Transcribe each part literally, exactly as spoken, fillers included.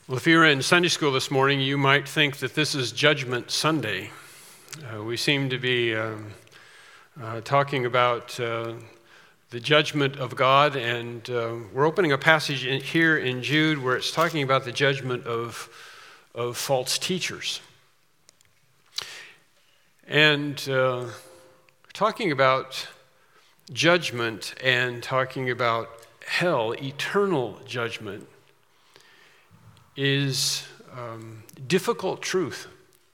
Well, if you were in Sunday school this morning, you might think that this is Judgment Sunday. Uh, we seem to be um, uh, talking about uh, the judgment of God, and uh, we're opening a passage in, here in Jude where it's talking about the judgment of, of false teachers. And uh, talking about judgment and talking about hell, eternal judgment, is um, difficult truth.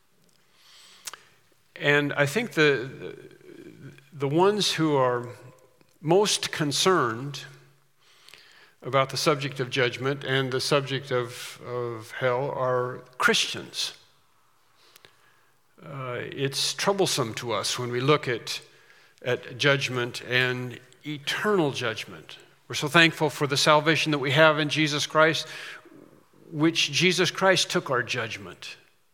And I think the, the ones who are most concerned about the subject of judgment and the subject of, of hell are Christians. Uh, it's troublesome to us when we look at, at judgment and eternal judgment. We're so thankful for the salvation that we have in Jesus Christ, which Jesus Christ took our judgment,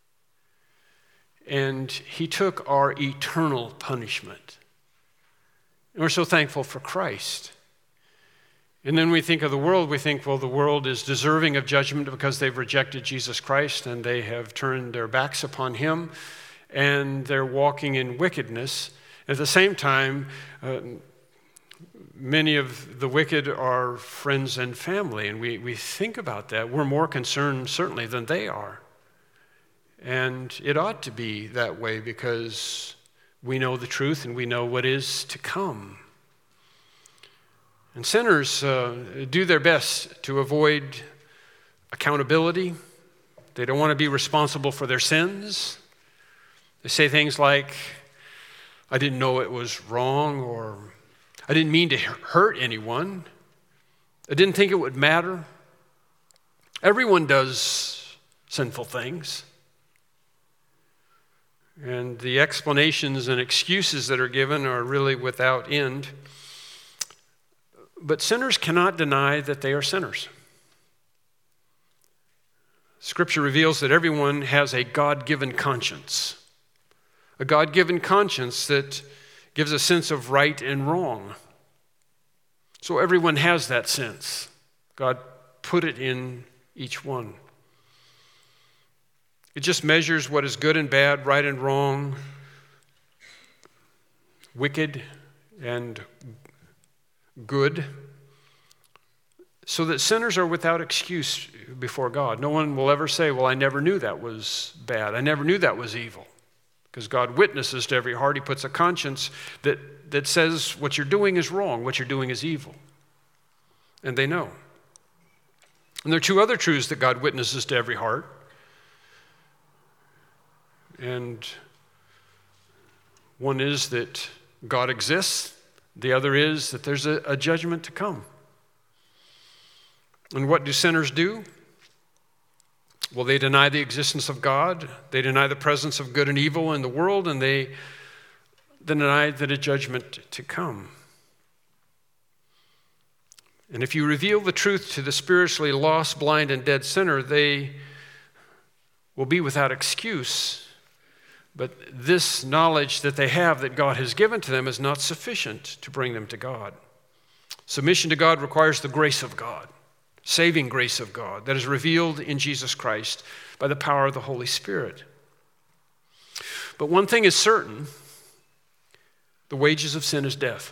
and he took our eternal punishment. And we're so thankful for Christ. And then we think of the world, we think, well, the world is deserving of judgment because they've rejected Jesus Christ and they have turned their backs upon him and they're walking in wickedness. At the same time, uh, many of the wicked are friends and family, and we, we think about that. We're more concerned, certainly, than they are. And it ought to be that way because we know the truth and we know what is to come. And sinners uh, do their best to avoid accountability. They don't want to be responsible for their sins. They say things like, I didn't know it was wrong, or I didn't mean to hurt anyone. I didn't think it would matter. Everyone does sinful things. And the explanations and excuses that are given are really without end. But sinners cannot deny that they are sinners. Scripture reveals that everyone has a God-given conscience. A God-given conscience that gives a sense of right and wrong. So everyone has that sense. God put it in each one. It just measures what is good and bad, right and wrong, wicked and good, so that sinners are without excuse before God. No one will ever say, well, I never knew that was bad. I never knew that was evil. Because God witnesses to every heart. He puts a conscience that, that says what you're doing is wrong, what you're doing is evil. And they know. And there are two other truths that God witnesses to every heart. And one is that God exists. The other is that there's a, a judgment to come. And what do sinners do? Well, they deny the existence of God, they deny the presence of good and evil in the world, and they deny that a judgment to come. And if you reveal the truth to the spiritually lost, blind, and dead sinner, they will be without excuse. But this knowledge that they have that God has given to them is not sufficient to bring them to God. Submission to God requires the grace of God. Saving grace of God that is revealed in Jesus Christ by the power of the Holy Spirit. But one thing is certain, the wages of sin is death.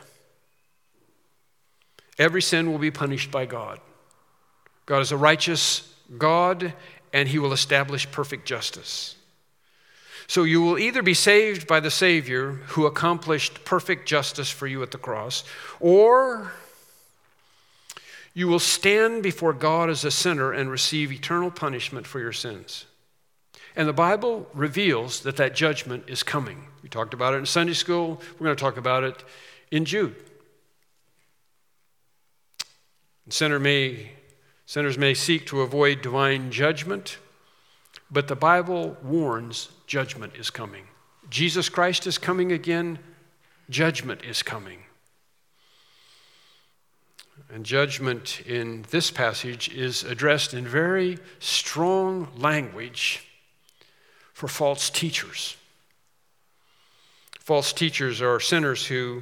Every sin will be punished by God. God is a righteous God, and he will establish perfect justice. So you will either be saved by the Savior who accomplished perfect justice for you at the cross, or you will stand before God as a sinner and receive eternal punishment for your sins. And the Bible reveals that that judgment is coming. We talked about it in Sunday school. We're going to talk about it in Jude. Sinner may, sinners may seek to avoid divine judgment, but the Bible warns judgment is coming. Jesus Christ is coming again. Judgment is coming. And judgment in this passage is addressed in very strong language for false teachers. False teachers are sinners who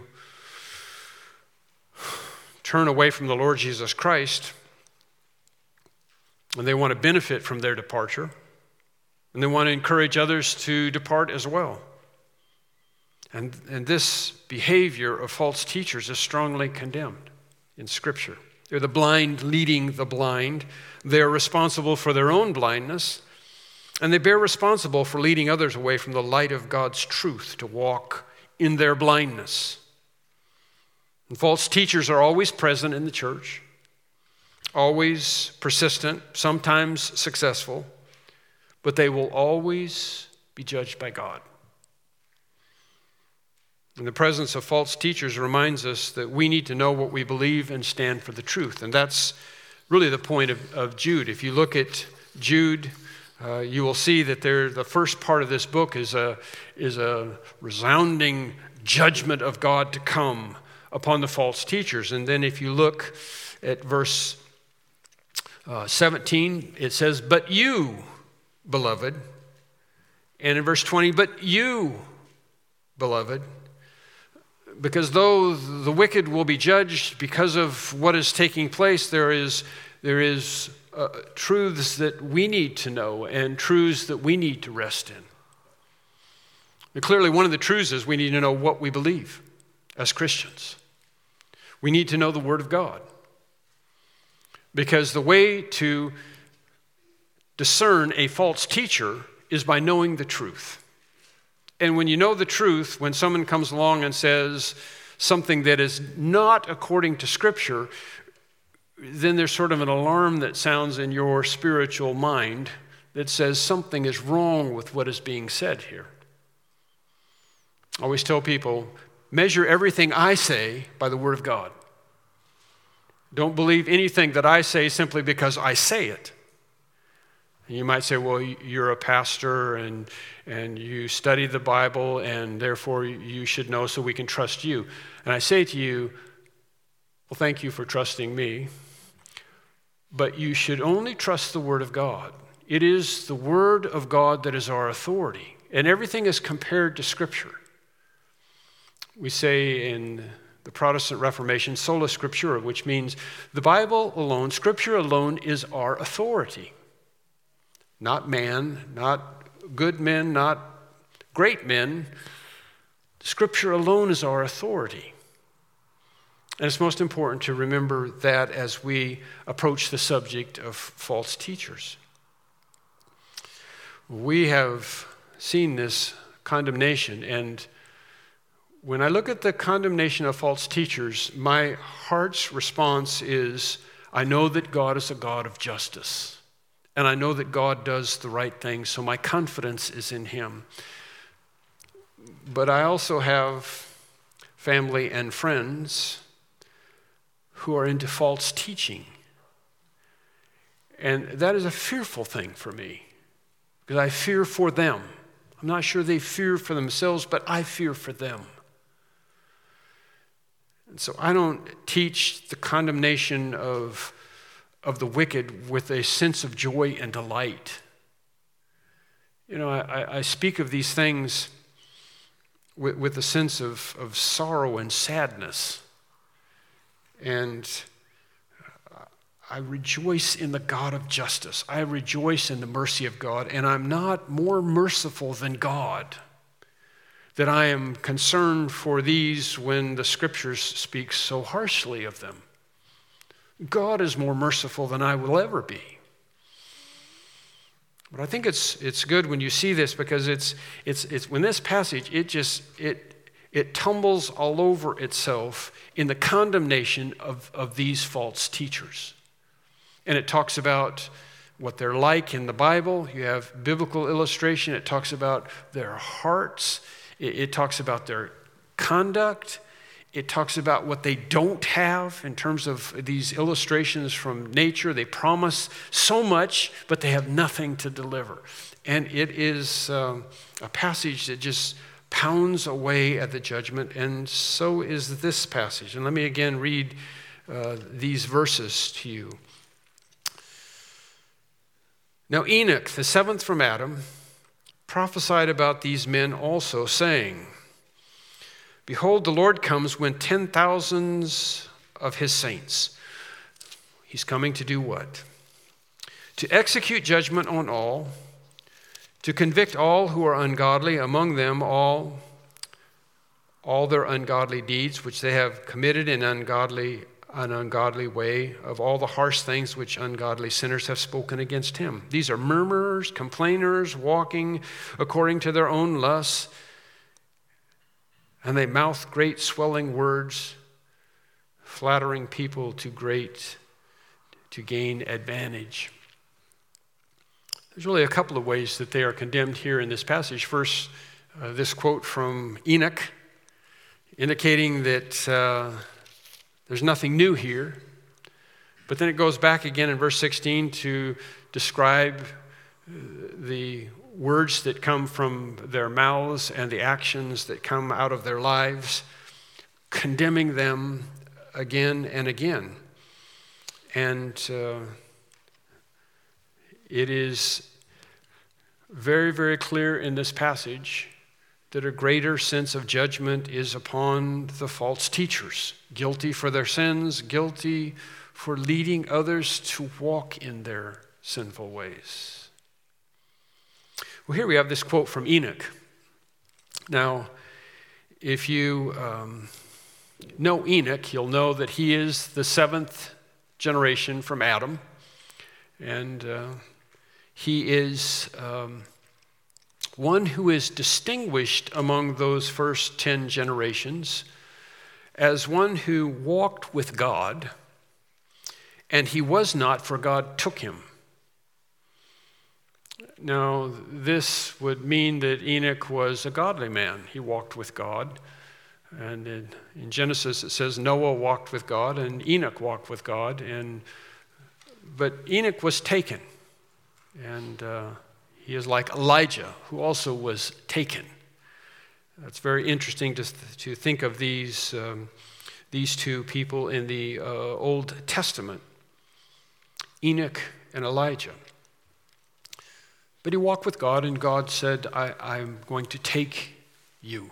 turn away from the Lord Jesus Christ And they want to benefit from their departure. And they want to encourage others to depart as well. And, and this behavior of false teachers is strongly condemned in Scripture. They're the blind leading the blind. They are responsible for their own blindness. And they bear responsible for leading others away from the light of God's truth to walk in their blindness. And false teachers are always present in the church, always persistent, sometimes successful, but they will always be judged by God. And the presence of false teachers reminds us that we need to know what we believe and stand for the truth. And that's really the point of, of Jude. If you look at Jude, uh, you will see that there, the first part of this book is a, is a resounding judgment of God to come upon the false teachers. And then if you look at verse uh, seventeen, it says, "But you, beloved," and in verse twenty, "But you, beloved," because though the wicked will be judged because of what is taking place, there is, there is uh, truths that we need to know and truths that we need to rest in. And clearly, one of the truths is we need to know what we believe as Christians. We need to know the Word of God. Because the way to discern a false teacher is by knowing the truth. And when you know the truth, when someone comes along and says something that is not according to Scripture, then there's sort of an alarm that sounds in your spiritual mind that says something is wrong with what is being said here. I always tell people, measure everything I say by the Word of God. Don't believe anything that I say simply because I say it. And you might say, well, you're a pastor and, and you study the Bible and therefore you should know so we can trust you. And I say to you, well, thank you for trusting me, but you should only trust the Word of God. It is the Word of God that is our authority, and everything is compared to Scripture. We say in the Protestant Reformation, sola scriptura, which means the Bible alone, Scripture alone is our authority. Not man, not good men, not great men. Scripture alone is our authority. And it's most important to remember that as we approach the subject of false teachers. We have seen this condemnation, and when I look at the condemnation of false teachers, my heart's response is, I know that God is a God of justice. And I know that God does the right thing, so my confidence is in Him. But I also have family and friends who are into false teaching. And that is a fearful thing for me, because I fear for them. I'm not sure they fear for themselves, but I fear for them. And so I don't teach the condemnation of, of the wicked with a sense of joy and delight. You know, I, I speak of these things with, with a sense of, of sorrow and sadness. And I rejoice in the God of justice. I rejoice in the mercy of God, and I'm not more merciful than God, that I am concerned for these when the Scriptures speak so harshly of them. God is more merciful than I will ever be. But I think it's it's good when you see this, because it's it's it's when this passage it just it it tumbles all over itself in the condemnation of, of these false teachers. And it talks about what they're like in the Bible. You have biblical illustration. It talks about their hearts. It, it talks about their conduct. It talks about what they don't have in terms of these illustrations from nature. They promise so much, but they have nothing to deliver. And it is um, a passage that just pounds away at the judgment, and so is this passage. And let me again read uh, these verses to you. Now Enoch, the seventh from Adam, prophesied about these men also, saying, Behold, the Lord comes when ten thousands of his saints. He's coming to do what? to execute judgment on all, to convict all who are ungodly, among them all, all their ungodly deeds which they have committed in ungodly, an ungodly way, of all the harsh things which ungodly sinners have spoken against him. These are murmurers, complainers, walking according to their own lusts, and they mouth great swelling words, flattering people to great, to gain advantage. There's really a couple of ways that they are condemned here in this passage. First, uh, this quote from Enoch, indicating that uh, there's nothing new here. But then it goes back again in verse sixteen to describe the words that come from their mouths and the actions that come out of their lives, condemning them again and again. And uh, it is very, very clear in this passage that a greater sense of judgment is upon the false teachers, guilty for their sins, guilty for leading others to walk in their sinful ways. Well, here we have this quote from Enoch. Now, if you um, know Enoch, you'll know that he is the seventh generation from Adam, and uh, he is um, one who is distinguished among those first ten generations as one who walked with God, and he was not, for God took him. Now, this would mean that Enoch was a godly man. He walked with God. And in, in Genesis, it says Noah walked with God and Enoch walked with God. And but Enoch was taken. And uh, he is like Elijah, who also was taken. It's very interesting to, to think of these, um, these two people in the uh, Old Testament, Enoch and Elijah. But he walked with God, and God said, I, I'm going to take you.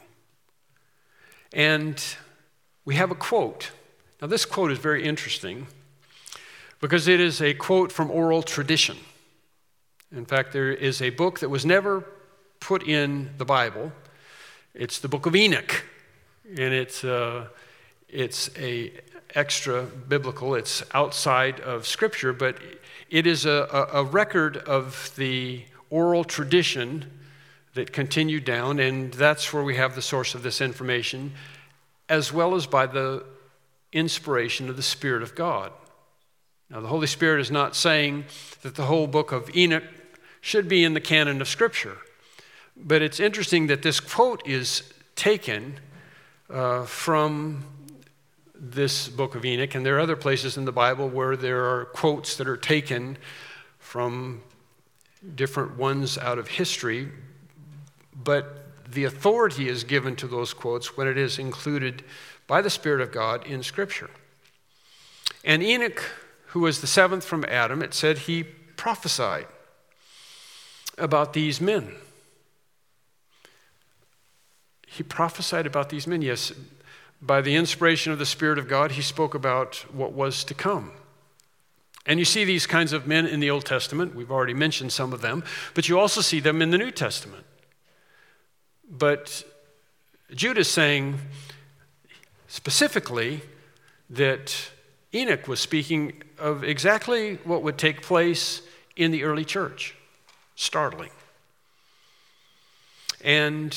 And we have a quote. Now, this quote is very interesting because it is a quote from oral tradition. In fact, there is a book that was never put in the Bible. It's the book of Enoch, and it's uh, it's a extra biblical. It's outside of Scripture, but it is a, a, a record of the oral tradition that continued down, and that's where we have the source of this information, as well as by the inspiration of the Spirit of God. Now, the Holy Spirit is not saying that the whole book of Enoch should be in the canon of Scripture, but it's interesting that this quote is taken uh, from this book of Enoch, and there are other places in the Bible where there are quotes that are taken from different ones out of history, but the authority is given to those quotes when it is included by the Spirit of God in Scripture. And Enoch, who was the seventh from Adam, it said he prophesied about these men. He prophesied about these men, yes. By the inspiration of the Spirit of God, he spoke about what was to come. And you see these kinds of men in the Old Testament. We've already mentioned some of them, but you also see them in the New Testament. But Jude is saying specifically that Enoch was speaking of exactly what would take place in the early church. Startling. And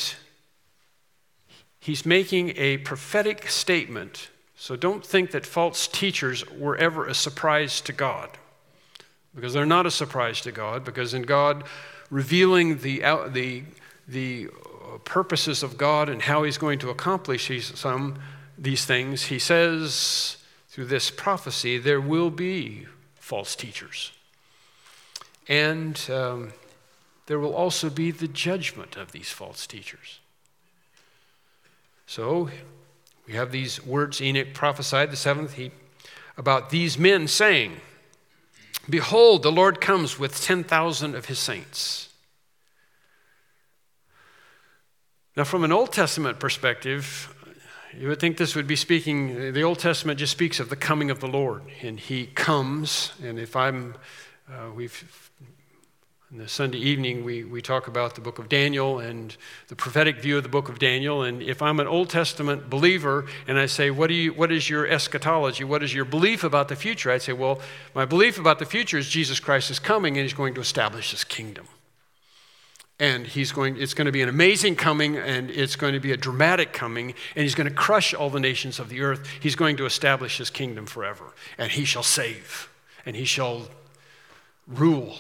he's making a prophetic statement. So don't think that false teachers were ever a surprise to God, because they're not a surprise to God, because in God revealing the, the, the purposes of God and how he's going to accomplish these, some, these things, he says through this prophecy, there will be false teachers. And um, there will also be the judgment of these false teachers. So we have these words Enoch prophesied, the seventh, he, about these men saying, behold, the Lord comes with ten thousand of his saints. Now, from an Old Testament perspective, you would think this would be speaking, the Old Testament just speaks of the coming of the Lord, and he comes, and if I'm Uh, we've in the Sunday evening we, we talk about the book of Daniel and the prophetic view of the book of Daniel. And if I'm an Old Testament believer and I say, what do you what is your eschatology? What is your belief about the future? I'd say, well, my belief about the future is Jesus Christ is coming and he's going to establish his kingdom. And he's going, it's going to be an amazing coming, and it's going to be a dramatic coming, and he's going to crush all the nations of the earth. He's going to establish his kingdom forever, and he shall save, and he shall rule.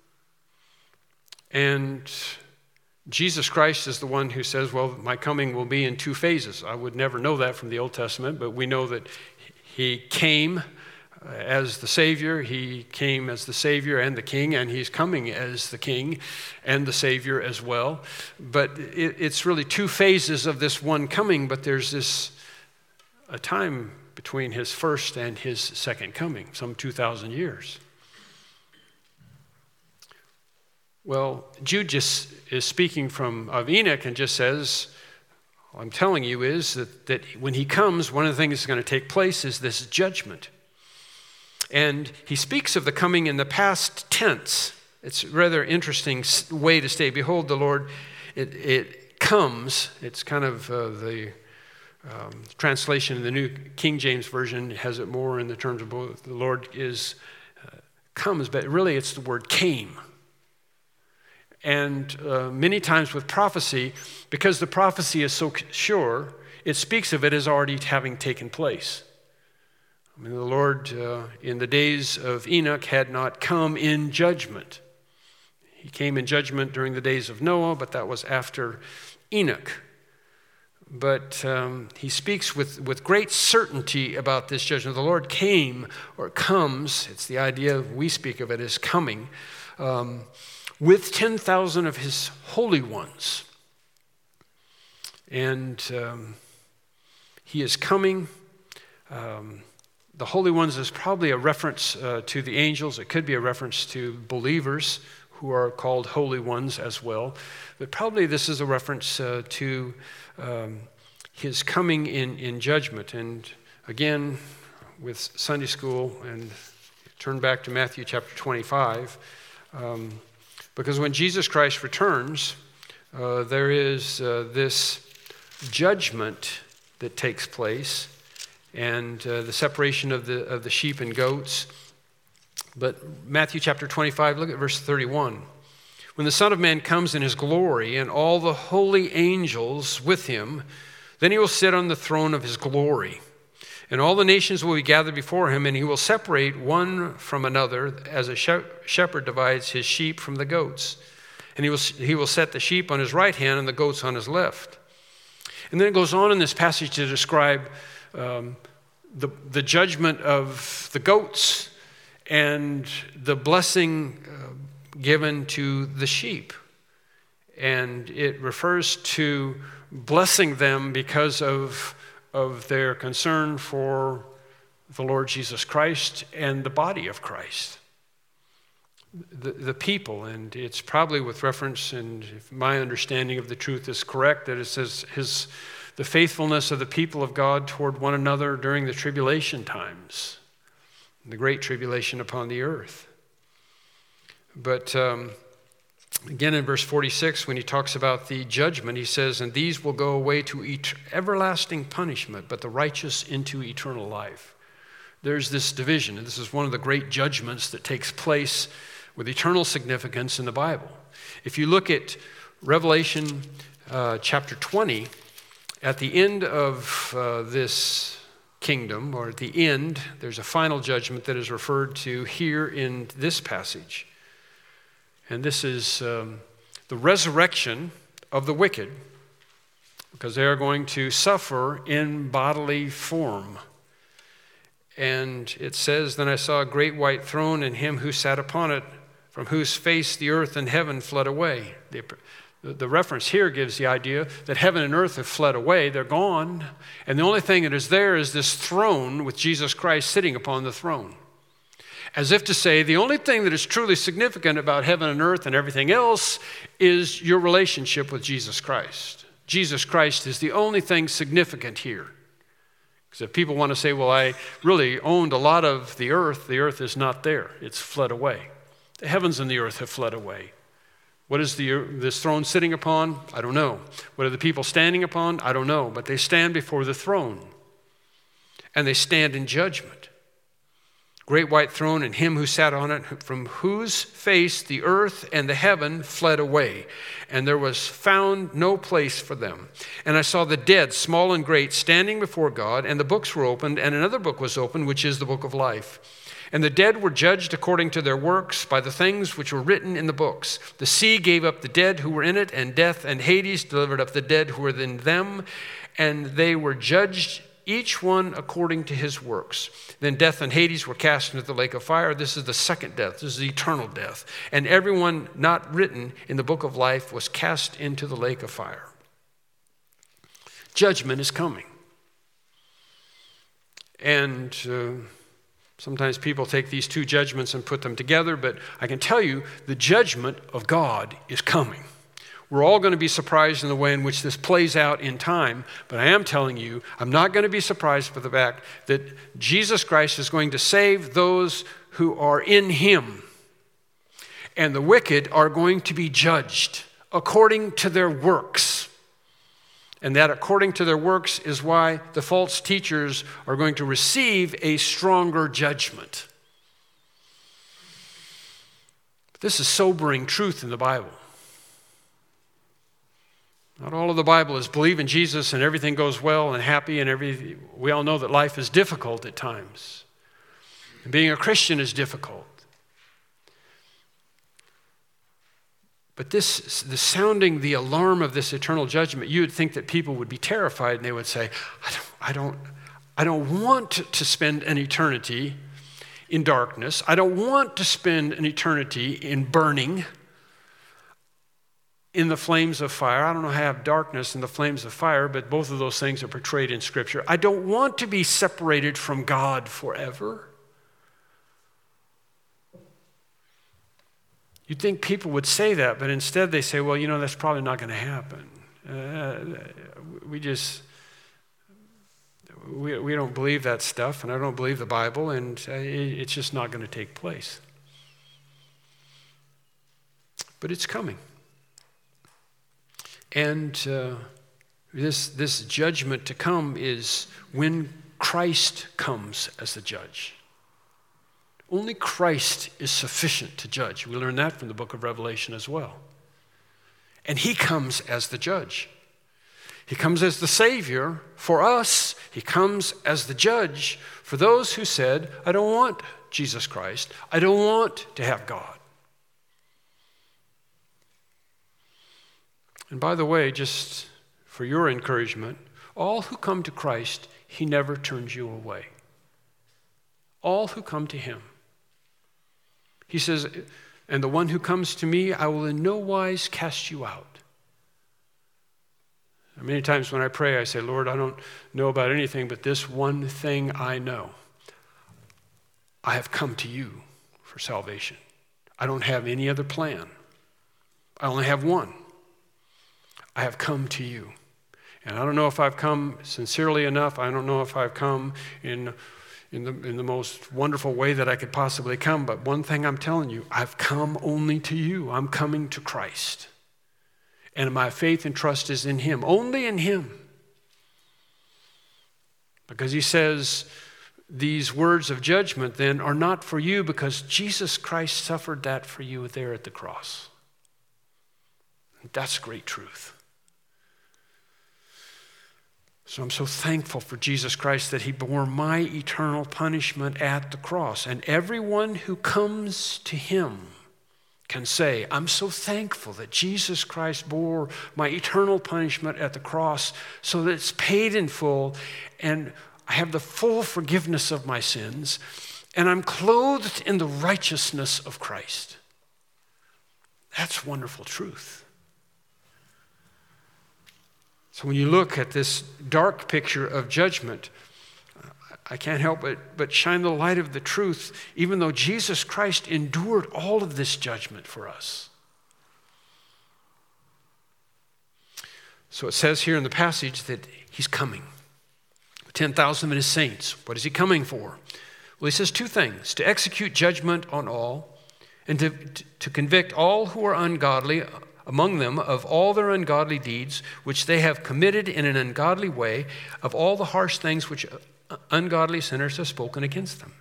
And Jesus Christ is the one who says, well, my coming will be in two phases. I would never know that from the Old Testament, but we know that he came as the Savior, he came as the Savior and the King, and he's coming as the King and the Savior as well. But it, it's really two phases of this one coming, but there's this a time between his first and his second coming, some two thousand years. Well, Jude just is speaking from of Enoch and just says, all I'm telling you is that, that when he comes, one of the things that's going to take place is this judgment. And he speaks of the coming in the past tense. It's a rather interesting way to say, behold, the Lord, it, it comes. It's kind of uh, the um, translation in the New King James Version has it more in the terms of both. The Lord is uh, comes, but really it's the word came. And uh, many times with prophecy, because the prophecy is so sure, it speaks of it as already having taken place. I mean, the Lord, uh, in the days of Enoch, had not come in judgment. He came in judgment during the days of Noah, but that was after Enoch. But um, he speaks with, with great certainty about this judgment. The Lord came, or comes, it's the idea we speak of it as coming, um, with ten thousand of his holy ones. And um, he is coming. Um, The holy ones is probably a reference uh, to the angels. It could be a reference to believers who are called holy ones as well. But probably this is a reference uh, to um, his coming in, in judgment. And again, with Sunday school, and turn back to Matthew chapter twenty-five, um, because when Jesus Christ returns, uh, there is uh, this judgment that takes place, and uh, the separation of the of the sheep and goats. But Matthew chapter twenty-five, look at verse thirty-one. When the Son of Man comes in his glory and all the holy angels with him, then he will sit on the throne of his glory. And all the nations will be gathered before him, and he will separate one from another as a shepherd divides his sheep from the goats. And he will, he will set the sheep on his right hand and the goats on his left. And then it goes on in this passage to describe um, the, the judgment of the goats and the blessing uh, given to the sheep. And it refers to blessing them because of, of their concern for the Lord Jesus Christ and the body of Christ. The, the people, and it's probably with reference, and if my understanding of the truth is correct, that it says his the faithfulness of the people of God toward one another during the tribulation times, the great tribulation upon the earth. But um, again in verse forty-six, when he talks about the judgment, he says, and these will go away to et- everlasting punishment, but the righteous into eternal life. There's this division, and this is one of the great judgments that takes place with eternal significance in the Bible. If you look at Revelation uh, chapter twenty, at the end of uh, this kingdom, or at the end, there's a final judgment that is referred to here in this passage. And this is um, the resurrection of the wicked, because they are going to suffer in bodily form. And it says, then I saw a great white throne and him who sat upon it, from whose face the earth and heaven fled away. The, the reference here gives the idea that heaven and earth have fled away. They're gone. And the only thing that is there is this throne with Jesus Christ sitting upon the throne. As if to say, the only thing that is truly significant about heaven and earth and everything else is your relationship with Jesus Christ. Jesus Christ is the only thing significant here. Because if people want to say, well, I really owned a lot of the earth, the earth is not there. It's fled away. The heavens and the earth have fled away. What is the, this throne sitting upon? I don't know. What are the people standing upon? I don't know. But they stand before the throne, and they stand in judgment. Great white throne and him who sat on it, from whose face the earth and the heaven fled away, and there was found no place for them. And I saw the dead, small and great, standing before God, and the books were opened, and another book was opened, which is the book of life. And the dead were judged according to their works by the things which were written in the books. The sea gave up the dead who were in it, and death and Hades delivered up the dead who were in them, and they were judged, each one according to his works. Then death and Hades were cast into the lake of fire. This is the second death. This is eternal death. And everyone not written in the book of life was cast into the lake of fire. Judgment is coming. And uh, sometimes people take these two judgments and put them together, but I can tell you the judgment of God is coming. We're all going to be surprised in the way in which this plays out in time, but I am telling you, I'm not going to be surprised by the fact that Jesus Christ is going to save those who are in him, and the wicked are going to be judged according to their works. And that according to their works is why the false teachers are going to receive a stronger judgment. This is sobering truth in the Bible. Not all of the Bible is believe in Jesus and everything goes well and happy and everything. We all know that life is difficult at times. And being a Christian is difficult. But this, the sounding the alarm of this eternal judgment, you would think that people would be terrified and they would say, I don't, I don't, I don't want to spend an eternity in darkness. I don't want to spend an eternity in burning in the flames of fire. I don't know how to have darkness and the flames of fire, but both of those things are portrayed in Scripture. I don't want to be separated from God forever. You'd think people would say that, but instead they say, well, you know, that's probably not going to happen. Uh, we just, we, we don't believe that stuff, and I don't believe the Bible, and uh, it's just not going to take place. But it's coming. And uh, this, this judgment to come is when Christ comes as the judge. Only Christ is sufficient to judge. We learn that from the book of Revelation as well. And he comes as the judge. He comes as the Savior for us. He comes as the judge for those who said, I don't want Jesus Christ. I don't want to have God. And by the way, just for your encouragement, all who come to Christ, he never turns you away. All who come to him. He says, and the one who comes to me, I will in no wise cast you out. Many times when I pray, I say, Lord, I don't know about anything, but this one thing I know. I have come to you for salvation. I don't have any other plan. I only have one. I have come to you. And I don't know if I've come sincerely enough. I don't know if I've come in, in, the, in the most wonderful way that I could possibly come. But one thing I'm telling you, I've come only to you. I'm coming to Christ. And my faith and trust is in him, only in him. Because he says these words of judgment then are not for you because Jesus Christ suffered that for you there at the cross. That's great truth. So I'm so thankful for Jesus Christ that he bore my eternal punishment at the cross. And everyone who comes to him can say, I'm so thankful that Jesus Christ bore my eternal punishment at the cross so that it's paid in full and I have the full forgiveness of my sins and I'm clothed in the righteousness of Christ. That's wonderful truth. So when you look at this dark picture of judgment, I can't help but, but shine the light of the truth, even though Jesus Christ endured all of this judgment for us. So it says here in the passage that he's coming. ten thousand of his saints. What is he coming for? Well, he says two things. To execute judgment on all and to, to convict all who are ungodly among them of all their ungodly deeds, which they have committed in an ungodly way, of all the harsh things which ungodly sinners have spoken against them.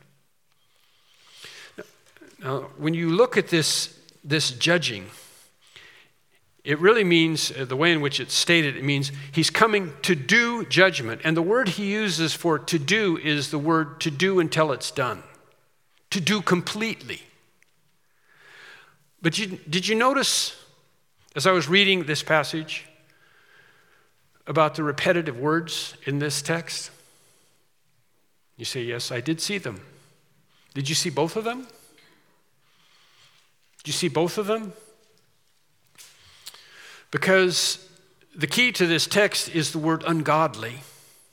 Now, when you look at this, this judging, it really means, uh, the way in which it's stated, it means he's coming to do judgment. And the word he uses for to do is the word to do until it's done, to do completely. But you, did you notice, as I was reading this passage, about the repetitive words in this text? You say, yes, I did see them. Did you see both of them? Did you see both of them? Because the key to this text is the word ungodly.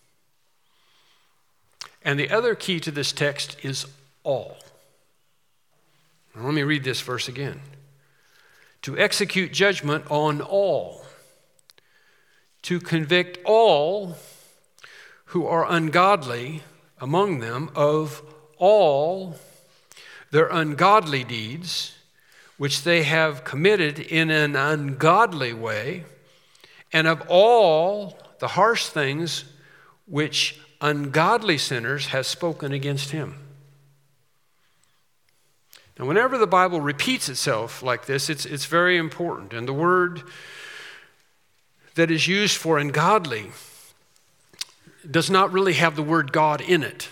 And the other key to this text is all. Now, let me read this verse again. To execute judgment on all, to convict all who are ungodly among them of all their ungodly deeds, which they have committed in an ungodly way, and of all the harsh things which ungodly sinners have spoken against him. Now, whenever the Bible repeats itself like this, it's, it's very important. And the word that is used for ungodly does not really have the word God in it.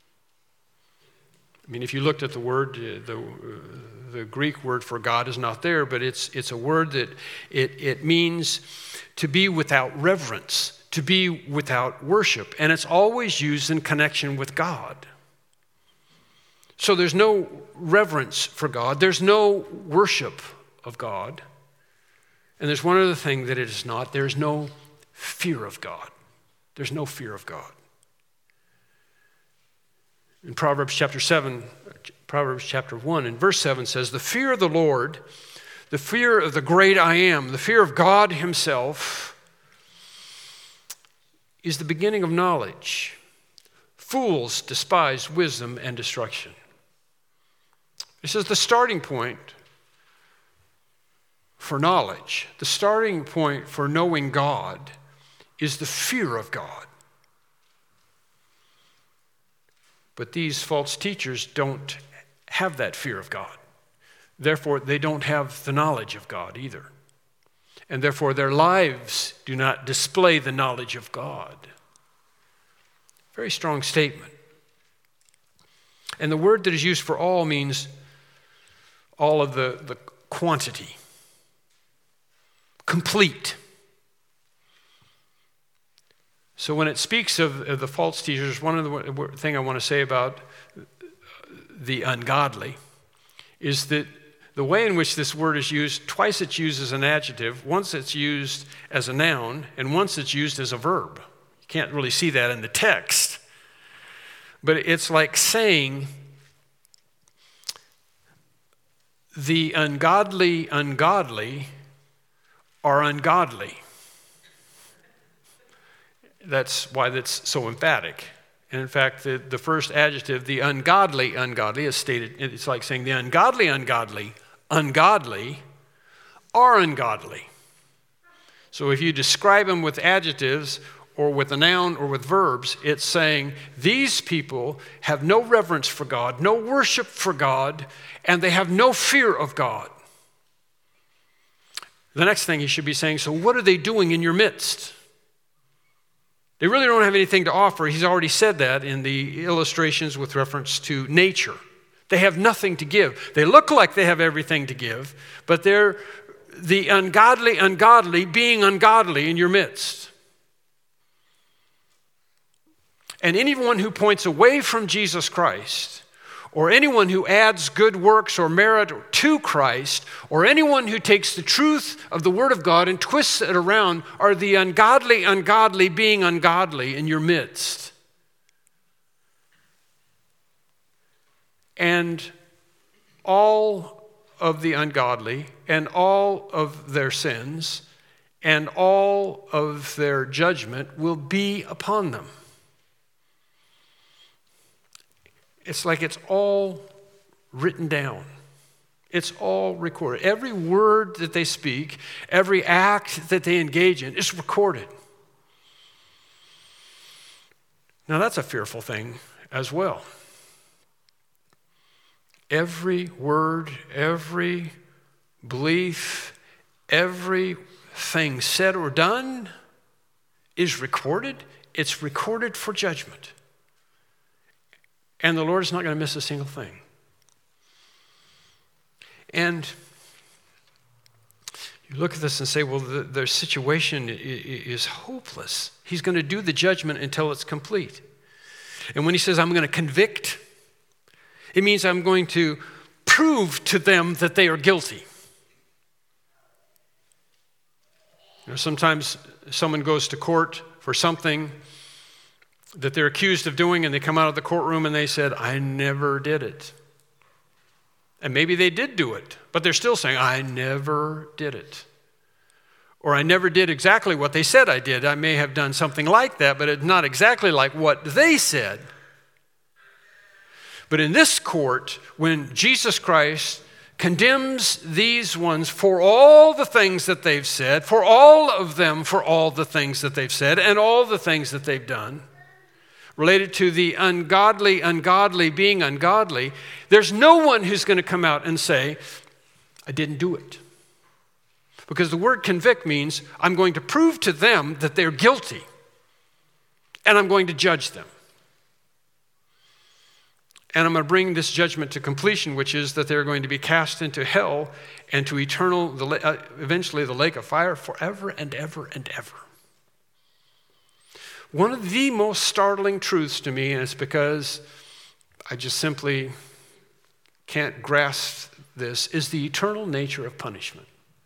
I mean, if you looked at the word, the, the Greek word for God is not there, but it's, it's a word that it, it means to be without reverence, to be without worship. And it's always used in connection with God. So there's no reverence for God. There's no worship of God. And there's one other thing that it is not. There's no fear of God. There's no fear of God. In Proverbs chapter seven, Proverbs chapter one, and verse seven says, the fear of the Lord, the fear of the great I am, the fear of God himself is the beginning of knowledge. Fools despise wisdom and destruction. It says the starting point for knowledge, the starting point for knowing God is the fear of God. But these false teachers don't have that fear of God. Therefore, they don't have the knowledge of God either. And therefore, their lives do not display the knowledge of God. Very strong statement. And the word that is used for all means all of the, the quantity. Complete. So when it speaks of, of the false teachers, one of the thing I want to say about the ungodly is that the way in which this word is used, twice it's used as an adjective, once it's used as a noun, and once it's used as a verb. You can't really see that in the text. But it's like saying the ungodly ungodly are ungodly. That's why that's so emphatic. And in fact, the, the first adjective, the ungodly ungodly, is stated, it's like saying the ungodly ungodly, ungodly are ungodly. So if you describe them with adjectives or with a noun or with verbs, it's saying these people have no reverence for God, no worship for God, and they have no fear of God. The next thing he should be saying, so what are they doing in your midst? They really don't have anything to offer. He's already said that in the illustrations with reference to nature. They have nothing to give. They look like they have everything to give, but they're the ungodly ungodly being ungodly in your midst. And anyone who points away from Jesus Christ, or anyone who adds good works or merit to Christ, or anyone who takes the truth of the Word of God and twists it around, are the ungodly ungodly being ungodly in your midst. And all of the ungodly and all of their sins and all of their judgment will be upon them. It's like it's all written down. It's all recorded. Every word that they speak, every act that they engage in is recorded. Now that's a fearful thing as well. Every word, every belief, everything said or done is recorded. It's recorded for judgment. And the Lord is not going to miss a single thing. And you look at this and say, well, the, their situation is hopeless. He's going to do the judgment until it's complete. And when he says, I'm going to convict, it means I'm going to prove to them that they are guilty. You know, sometimes someone goes to court for something that they're accused of doing, and they come out of the courtroom and they said, I never did it. And maybe they did do it, but they're still saying, I never did it. Or I never did exactly what they said I did. I may have done something like that, but it's not exactly like what they said. But in this court, when Jesus Christ condemns these ones for all the things that they've said, for all of them, for all the things that they've said, and all the things that they've done, related to the ungodly, ungodly being ungodly, there's no one who's going to come out and say, I didn't do it. Because the word convict means I'm going to prove to them that they're guilty, and I'm going to judge them. And I'm going to bring this judgment to completion, which is that they're going to be cast into hell and to eternal, the, uh, eventually the lake of fire forever and ever and ever. One of the most startling truths to me, and it's because I just simply can't grasp this, is the eternal nature of punishment.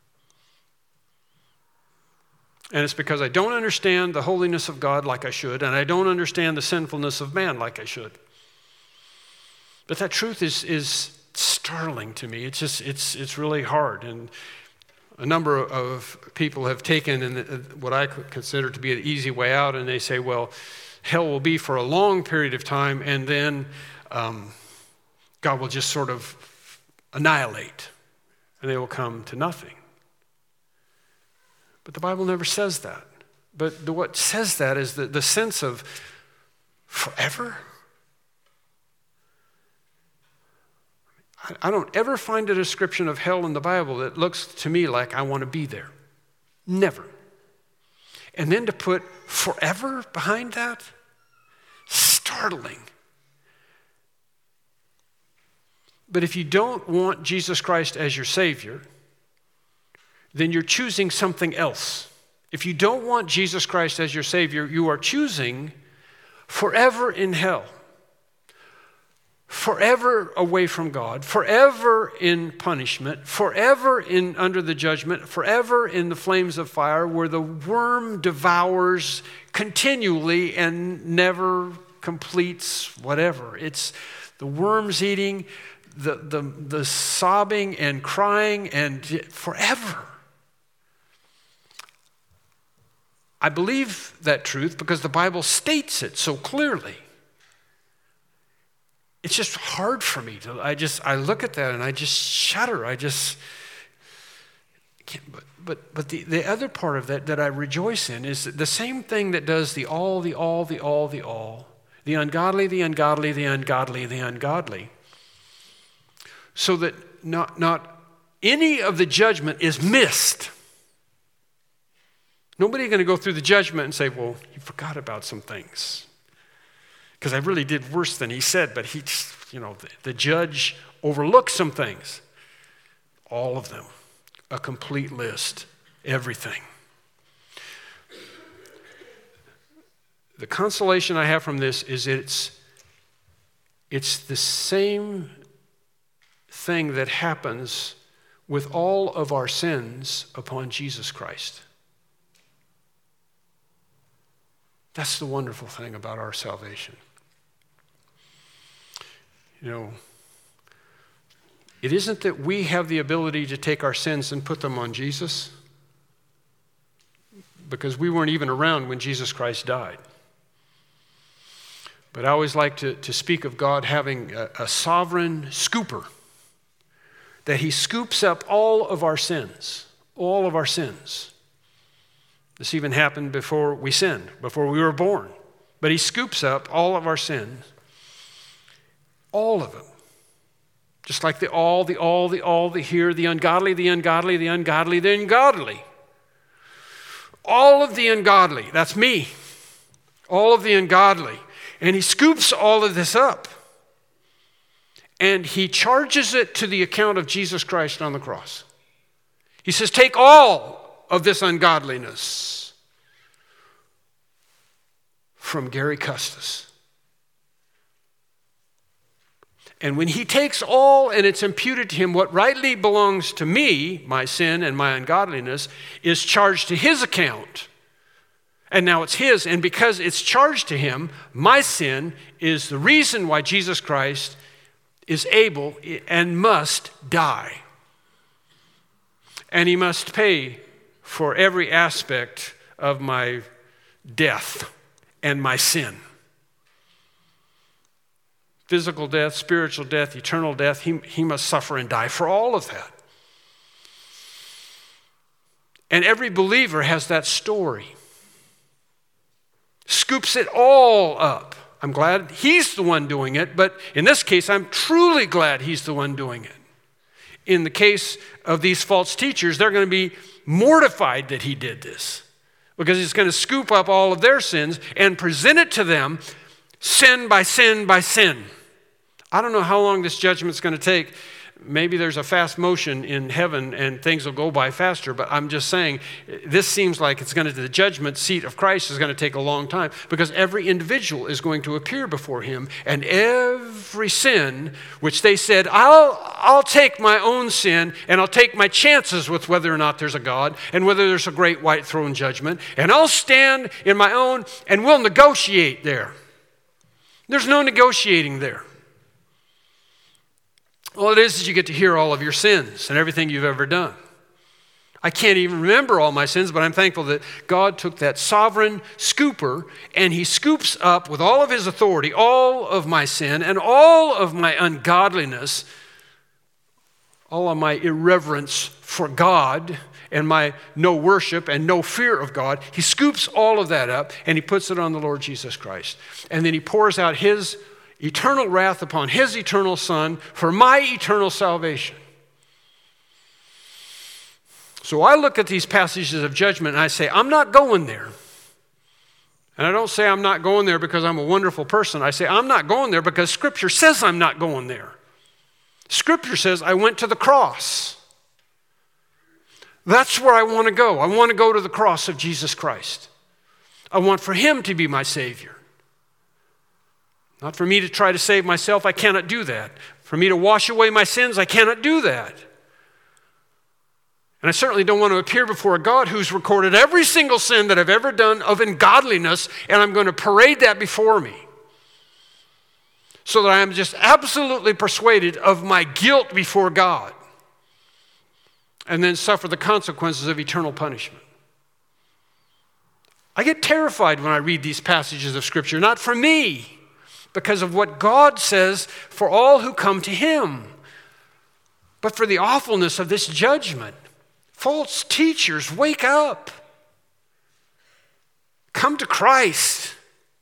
And it's because I don't understand the holiness of God like I should, and I don't understand the sinfulness of man like I should. But that truth is, is startling to me. It's just, it's, it's really hard. And a number of people have taken in what I consider to be an easy way out, and they say, well, hell will be for a long period of time, and then um, God will just sort of annihilate, and they will come to nothing. But the Bible never says that. But the, what says that is the, the sense of forever. I, I don't ever find a description of hell in the Bible that looks to me like I want to be there. Never. And then to put forever behind that, startling. But if you don't want Jesus Christ as your Savior, then you're choosing something else. If you don't want Jesus Christ as your Savior, you are choosing forever in hell, forever away from God, forever in punishment, forever in under the judgment, forever in the flames of fire where the worm devours continually and never completes whatever. It's the worms eating, the, the, the sobbing and crying, and forever. I believe that truth because the Bible states it so clearly. It's just hard for me to, I just, I look at that and I just shudder. I just, can't, but but, but the, the other part of that that I rejoice in is the same thing that does the all, the all, the all, the all, the ungodly, the ungodly, the ungodly, the ungodly. So that not, not any of the judgment is missed. Nobody's going to go through the judgment and say, well, you forgot about some things. Because I really did worse than he said, but he, you know, the, the judge overlooked some things. All of them. A complete list. Everything. The consolation I have from this is it's, it's the same thing that happens with all of our sins upon Jesus Christ. That's the wonderful thing about our salvation. You know, it isn't that we have the ability to take our sins and put them on Jesus, because we weren't even around when Jesus Christ died. But I always like to, to speak of God having a, a sovereign scooper that he scoops up all of our sins, all of our sins. This even happened before we sinned, before we were born. But he scoops up all of our sins, all of them. Just like the all, the all, the all, the here, the ungodly, the ungodly, the ungodly, the ungodly. All of the ungodly, that's me. All of the ungodly. And he scoops all of this up. And he charges it to the account of Jesus Christ on the cross. He says, take all of this ungodliness from Gary Custis. And when he takes all and it's imputed to him, what rightly belongs to me, my sin and my ungodliness, is charged to his account. And now it's his. And because it's charged to him, my sin is the reason why Jesus Christ is able and must die. And he must pay for every aspect of my death and my sin. Physical death, spiritual death, eternal death, he, he must suffer and die for all of that. And every believer has that story. Scoops it all up. I'm glad he's the one doing it, but in this case, I'm truly glad he's the one doing it. In the case of these false teachers, they're going to be mortified that he did this because he's going to scoop up all of their sins and present it to them sin by sin by sin. I don't know how long this judgment's going to take. Maybe there's a fast motion in heaven and things will go by faster, but I'm just saying this seems like it's going to, the judgment seat of Christ is going to take a long time because every individual is going to appear before him, and every sin which they said, I'll, I'll take my own sin and I'll take my chances with whether or not there's a God and whether there's a great white throne judgment, and I'll stand in my own and we'll negotiate there. There's no negotiating there. All it is is you get to hear all of your sins and everything you've ever done. I can't even remember all my sins, but I'm thankful that God took that sovereign scooper and he scoops up with all of his authority all of my sin and all of my ungodliness, all of my irreverence for God and my no worship and no fear of God. He scoops all of that up and he puts it on the Lord Jesus Christ. And then he pours out his eternal wrath upon his eternal Son for my eternal salvation. So I look at these passages of judgment and I say, I'm not going there. And I don't say I'm not going there because I'm a wonderful person. I say I'm not going there because Scripture says I'm not going there. Scripture says I went to the cross. That's where I want to go. I want to go to the cross of Jesus Christ. I want for him to be my Savior. Not for me to try to save myself, I cannot do that. For me to wash away my sins, I cannot do that. And I certainly don't want to appear before a God who's recorded every single sin that I've ever done of ungodliness, and I'm going to parade that before me. So that I am just absolutely persuaded of my guilt before God. And then suffer the consequences of eternal punishment. I get terrified when I read these passages of Scripture, not for me, because of what God says for all who come to him, but for the awfulness of this judgment. False teachers, wake up. Come to Christ.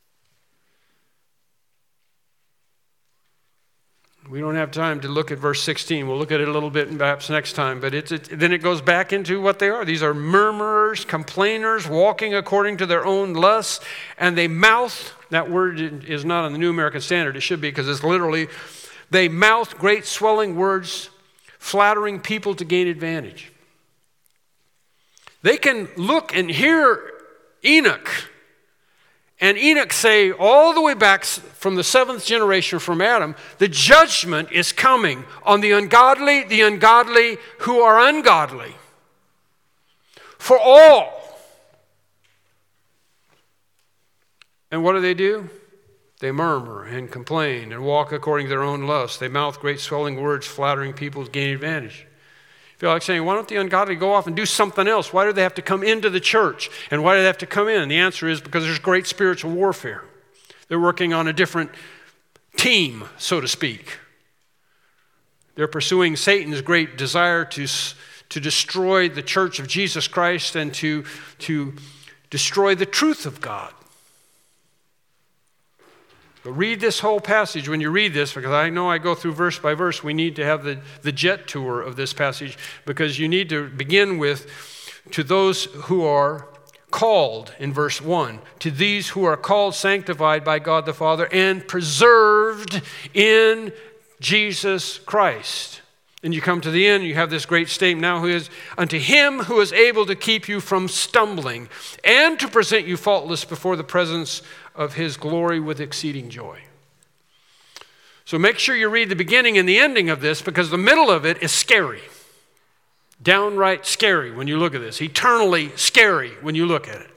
We don't have time to look at verse sixteen. We'll look at it a little bit perhaps next time. But it's, it, then it goes back into what they are. These are murmurers, complainers, walking according to their own lusts. And they mouth, that word is not on the New American Standard. It should be because it's literally, they mouth great swelling words, flattering people to gain advantage. They can look and hear Enoch. And Enoch say all the way back from the seventh generation from Adam, the judgment is coming on the ungodly, the ungodly who are ungodly. For all. And what do they do? They murmur and complain and walk according to their own lusts. They mouth great swelling words, flattering people to gain advantage. I feel like saying, why don't the ungodly go off and do something else? Why do they have to come into the church? And why do they have to come in? And the answer is because there's great spiritual warfare. They're working on a different team, so to speak. They're pursuing Satan's great desire to, to destroy the church of Jesus Christ and to, to destroy the truth of God. But read this whole passage when you read this, because I know I go through verse by verse. We need to have the, the jet tour of this passage, because you need to begin with, to those who are called, in verse one, to these who are called, sanctified by God the Father, and preserved in Jesus Christ. And you come to the end, you have this great statement now, who is unto him who is able to keep you from stumbling and to present you faultless before the presence of his glory with exceeding joy. So make sure you read the beginning and the ending of this, because the middle of it is scary. Downright scary when you look at this. Eternally scary when you look at it.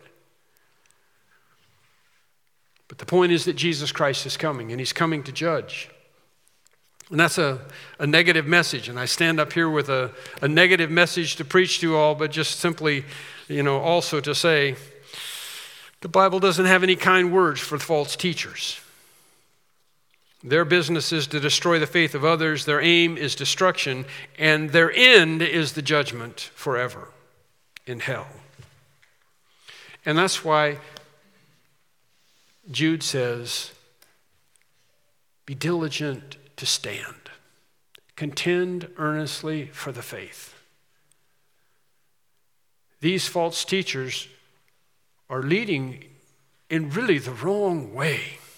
But the point is that Jesus Christ is coming, and he's coming to judge. And that's a, a negative message. And I stand up here with a, a negative message to preach to you all, but just simply, you know, also to say, the Bible doesn't have any kind words for false teachers. Their business is to destroy the faith of others. Their aim is destruction, and their end is the judgment forever in hell. And that's why Jude says, be diligent to stand. Contend earnestly for the faith. These false teachers are leading in really the wrong way.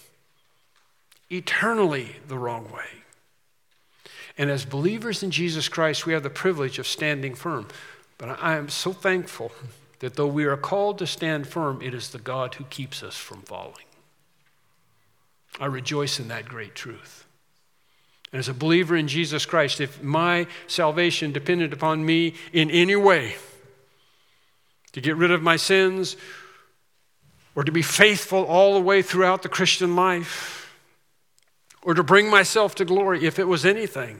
Eternally the wrong way. And as believers in Jesus Christ, we have the privilege of standing firm. But I am so thankful that though we are called to stand firm, it is the God who keeps us from falling. I rejoice in that great truth. And as a believer in Jesus Christ, if my salvation depended upon me in any way to get rid of my sins, or to be faithful all the way throughout the Christian life, or to bring myself to glory, if it was anything,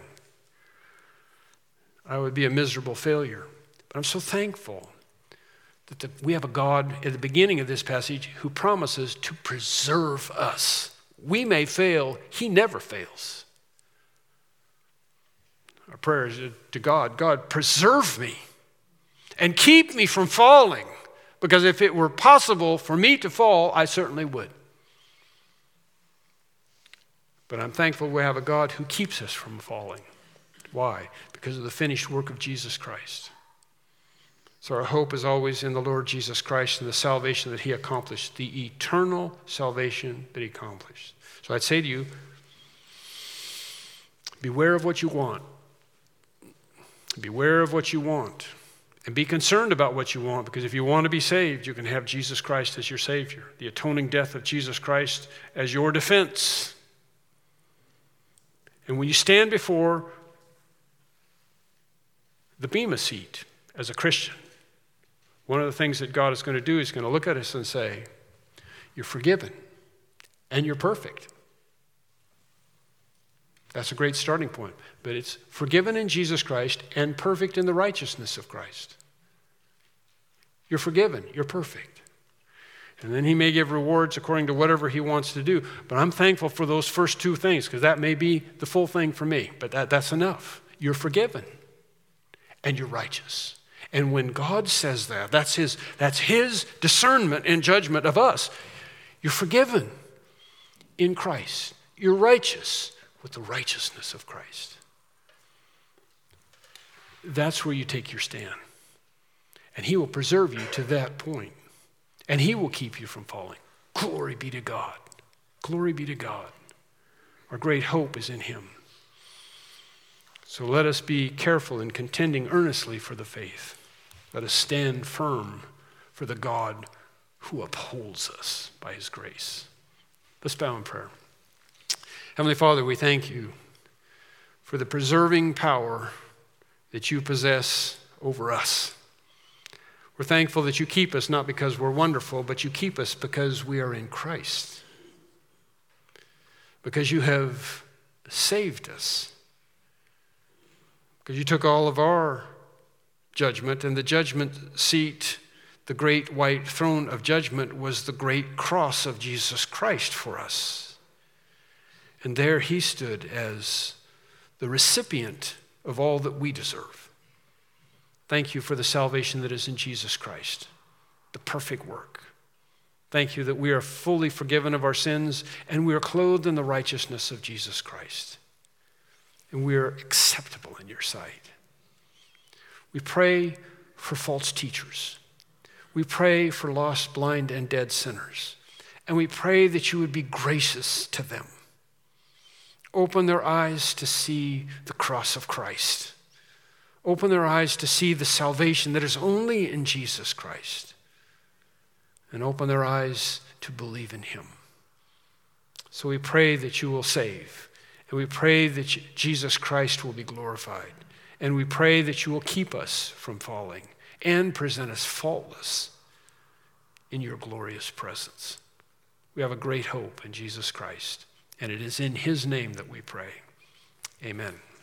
I would be a miserable failure. But I'm so thankful that the, we have a God at the beginning of this passage who promises to preserve us. We may fail, he never fails. Our prayer is to God, God, preserve me and keep me from falling. Because if it were possible for me to fall, I certainly would. But I'm thankful we have a God who keeps us from falling. Why? Because of the finished work of Jesus Christ. So our hope is always in the Lord Jesus Christ and the salvation that he accomplished, the eternal salvation that he accomplished. So I'd say to you, beware of what you want. Beware of what you want. And be concerned about what you want, because if you want to be saved, you can have Jesus Christ as your Savior. The atoning death of Jesus Christ as your defense. And when you stand before the Bema seat as a Christian, one of the things that God is going to do is going to look at us and say, you're forgiven and you're perfect. That's a great starting point. But it's forgiven in Jesus Christ and perfect in the righteousness of Christ. You're forgiven. You're perfect. And then he may give rewards according to whatever he wants to do. But I'm thankful for those first two things, because that may be the full thing for me. But that, that's enough. You're forgiven and you're righteous. And when God says that, that's his, that's his discernment and judgment of us. You're forgiven in Christ. You're righteous with the righteousness of Christ. That's where you take your stand. And he will preserve you to that point. And he will keep you from falling. Glory be to God. Glory be to God. Our great hope is in him. So let us be careful in contending earnestly for the faith. Let us stand firm for the God who upholds us by his grace. Let's bow in prayer. Heavenly Father, we thank you for the preserving power that you possess over us. We're thankful that you keep us not because we're wonderful, but you keep us because we are in Christ. Because you have saved us. Because you took all of our judgment, and the judgment seat, the great white throne of judgment, was the great cross of Jesus Christ for us. And there he stood as the recipient of all that we deserve. Thank you for the salvation that is in Jesus Christ, the perfect work. Thank you that we are fully forgiven of our sins and we are clothed in the righteousness of Jesus Christ. And we are acceptable in your sight. We pray for false teachers. We pray for lost, blind, and dead sinners. And we pray that you would be gracious to them. Open their eyes to see the cross of Christ. Open their eyes to see the salvation that is only in Jesus Christ. And open their eyes to believe in him. So we pray that you will save. And we pray that Jesus Christ will be glorified. And we pray that you will keep us from falling and present us faultless in your glorious presence. We have a great hope in Jesus Christ. And it is in his name that we pray. Amen.